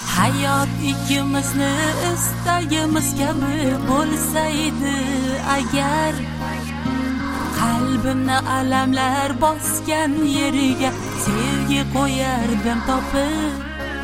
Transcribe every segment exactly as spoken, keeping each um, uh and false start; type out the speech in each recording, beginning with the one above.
Hayot ikkimizni istagimiz kabi bo'lsaydi agar, qalbimni alamlar bosgan yeriga sevgi qo'yardim topib.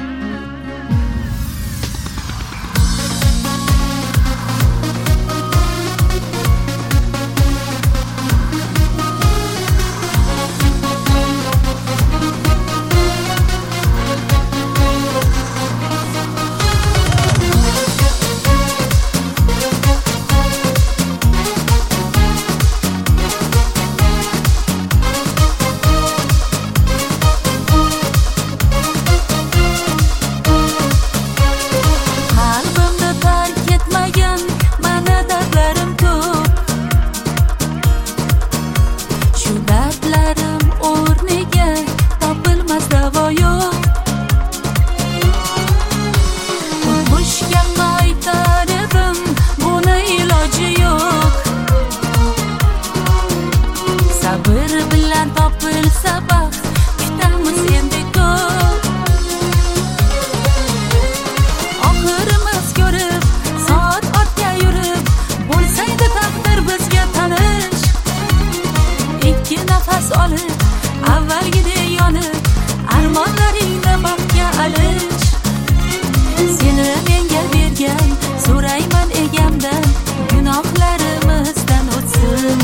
Avvalgidek yonib armonlaringni baxtga alish, seni menga bergan so'rayman egamdan, gunohlarimizdan o'tsin.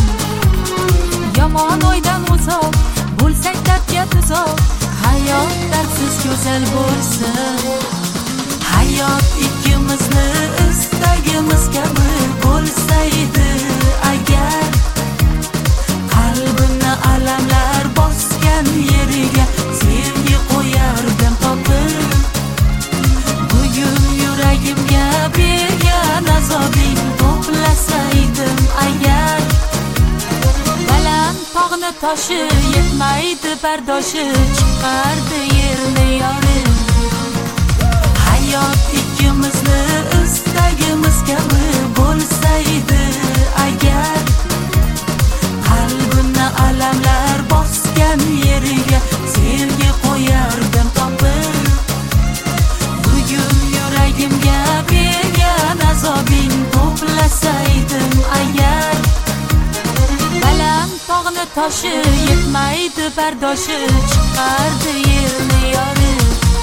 Yomon o'ydan uzoq bo'lsak dardga tuzoq, hayot dardsiz go'zal bo'lsin. Hayot ikkimizni istagimiz kabi bo'lsaydi agar, qalbimni alamlar bosgan yeriga sevgi qo'yardim topib. Bugun yuragimga bergan azobing to'plasaydim agar, baland tog'ni toshi yetmaydi bardoshi, chiqardi yerni yorib. Hayot ikkimizni istagimiz kabi bo'lsaydi agar, qalbimni alamlar bosgan yeriga sevgi qo'yardim topib. Bugun yuragimga bergan azobing to'plasaydim agar, baland tog'ni toshi yetmaydi bardoshi, chiqardi yerni yorib.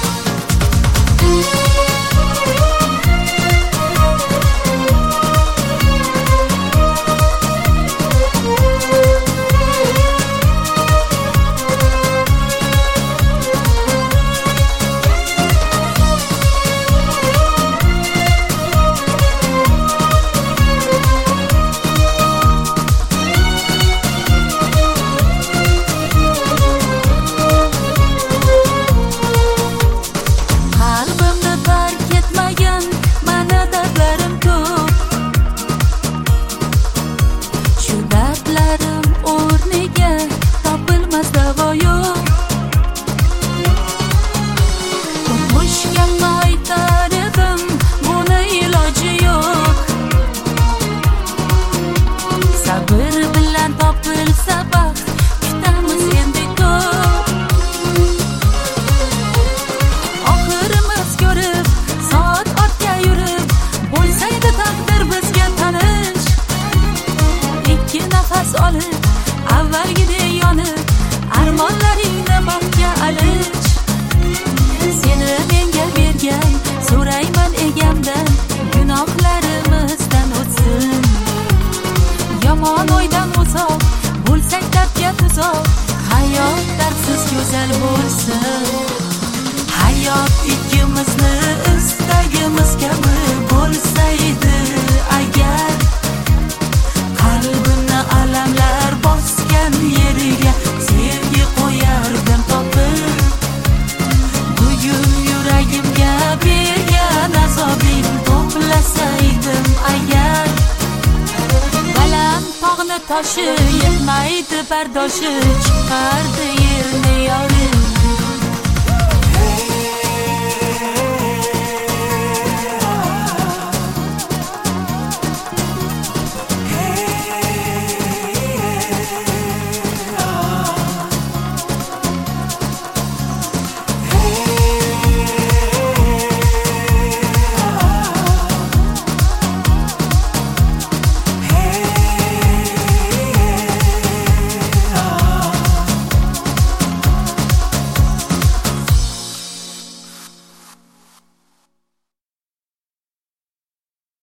Avvalgidek yonib armonlaringni baxtga alish, seni menga bergan so'rayman egamdan, gunohlarimizdan o'tsin. Yomon o'ydan uzoq bo'lsak dardga tuzoq, hayot dardsiz go'zal bo'lsin. Hayot ikkimizni istagimiz kabi bo'lsaydi agar, qalbimni alamlar bosgan yeriga sevgi qo'yardim topib. Bugun yuragimga bergan azobing to'plasaydim agar, baland tog'ni toshi yetmaydi bardoshi, chiqardi yerni yorib.